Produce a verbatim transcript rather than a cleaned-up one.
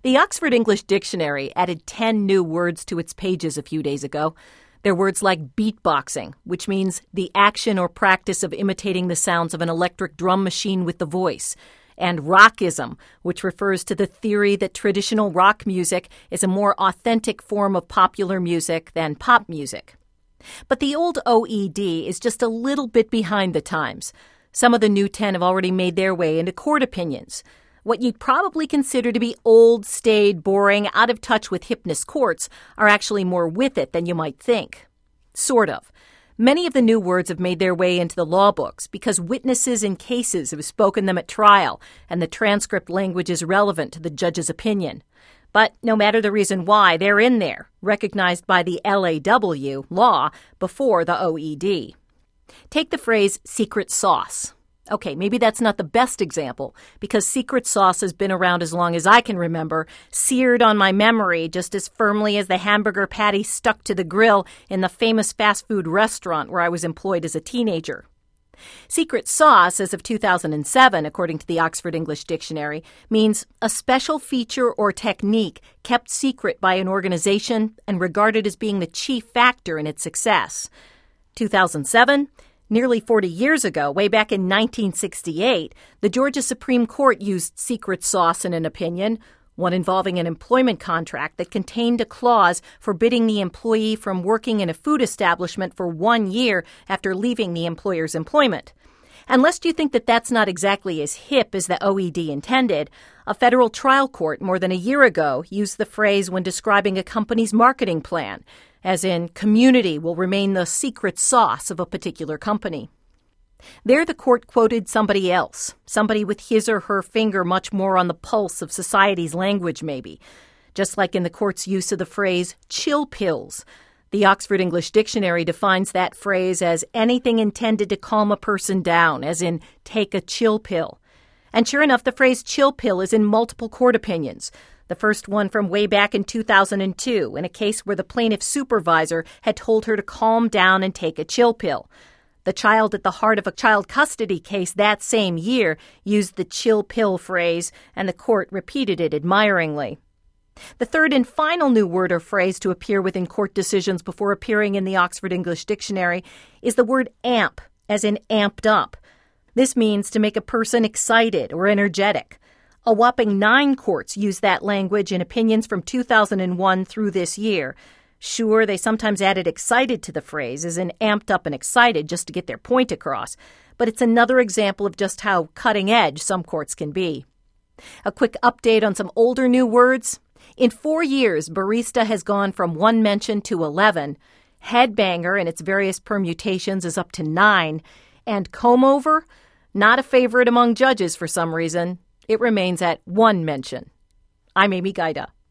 The Oxford English Dictionary added ten new words to its pages a few days ago. They're words like beatboxing, which means the action or practice of imitating the sounds of an electric drum machine with the voice, and rockism, which refers to the theory that traditional rock music is a more authentic form of popular music than pop music. But the old O E D is just a little bit behind the times. Some of the new ten have already made their way into court opinions. What you'd probably consider to be old, staid, boring, out of touch with hipness courts are actually more with it than you might think. Sort of. Many of the new words have made their way into the law books because witnesses in cases have spoken them at trial, and the transcript language is relevant to the judge's opinion. But no matter the reason why, they're in there, recognized by the L A W, law, before the O E D. Take the phrase secret sauce. Okay, maybe that's not the best example, because secret sauce has been around as long as I can remember, seared on my memory just as firmly as the hamburger patty stuck to the grill in the famous fast food restaurant where I was employed as a teenager. Secret sauce, as of two thousand seven, according to the Oxford English Dictionary, means a special feature or technique kept secret by an organization and regarded as being the chief factor in its success. two thousand seven? Nearly forty years ago, way back in nineteen sixty-eight, the Georgia Supreme Court used secret sauce in an opinion, one involving an employment contract that contained a clause forbidding the employee from working in a food establishment for one year after leaving the employer's employment. And lest you think that that's not exactly as hip as the O E D intended, a federal trial court more than a year ago used the phrase when describing a company's marketing plan, as in, community will remain the secret sauce of a particular company. There the court quoted somebody else, somebody with his or her finger much more on the pulse of society's language maybe, just like in the court's use of the phrase chill pills. The Oxford English Dictionary defines that phrase as anything intended to calm a person down, as in take a chill pill. And sure enough, the phrase chill pill is in multiple court opinions. The first one from way back in two thousand two, in a case where the plaintiff's supervisor had told her to calm down and take a chill pill. The child at the heart of a child custody case that same year used the chill pill phrase, and the court repeated it admiringly. The third and final new word or phrase to appear within court decisions before appearing in the Oxford English Dictionary is the word amp, as in amped up. This means to make a person excited or energetic. A whopping nine courts use that language in opinions from two thousand one through this year. Sure, they sometimes added excited to the phrase, as in amped up and excited, just to get their point across. But it's another example of just how cutting edge some courts can be. A quick update on some older new words. In four years, barista has gone from one mention to eleven. Headbanger in its various permutations is up to nine. And comb-over? Not a favorite among judges for some reason. It remains at one mention. I'm Amy Gaida.